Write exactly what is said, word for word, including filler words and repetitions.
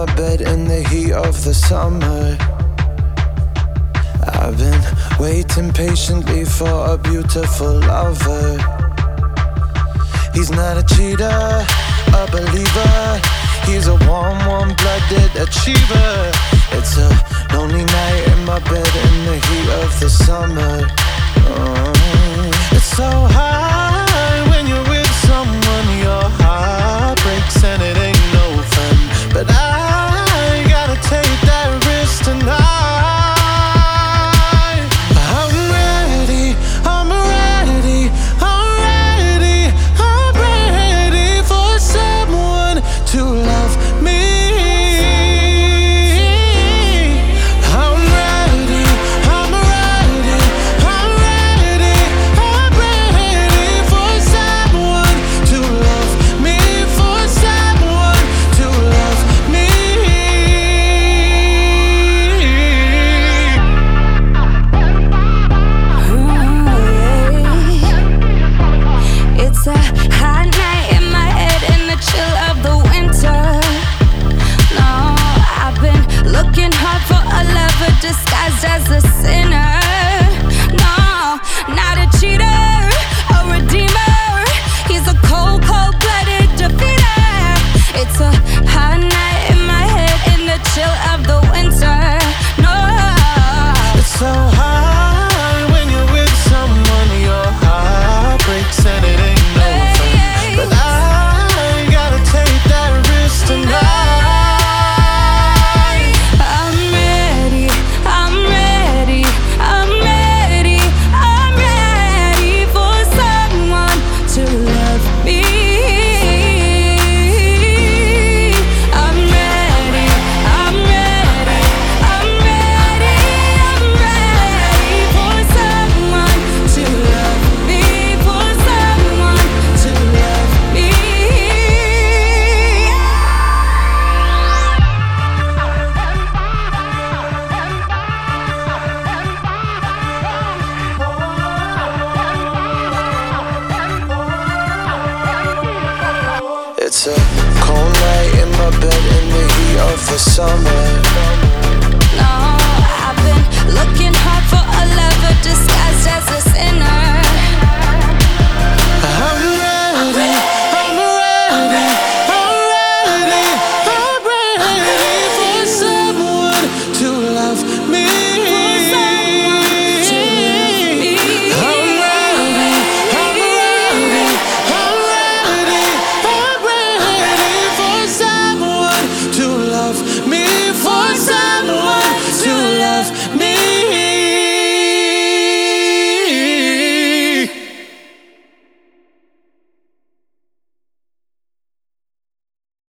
my bed in the heat of the summer. I've been waiting patiently for a beautiful lover. He's not a cheater, a believer. He's a warm, warm-blooded achiever. It's a lonely night in my bed in the heat of the summer. Oh, it's so hard when you're with someone. Your heart breaks and it ain't no fun. But I gotta take that risk tonight. I'm ready, I'm ready, I'm ready, I'm ready for someone to love me. I'm ready, I'm ready, I'm ready, I'm ready for someone to love me, for someone to love me. It's a hot night in my head in the chill of the winter. No, I've been looking hard for a lover disguised as a sinner. No, not a cheater, a redeemer. He's a cold, cold-blooded defeater. It's a hot night in my head in the chill of the winter. No, It's so hard when you're with someone. Your heart breaks and it ain't no fun. But I gotta take that risk tonight. I'm ready, I'm ready, I'm ready, I'm ready for someone to love me. I'm ready, I'm ready, I'm ready, I'm ready for someone to love me, for someone to love me. It's a cold night in my bed in the heat of the summer. No, I've been looking hard for a lover disguised as a sinner.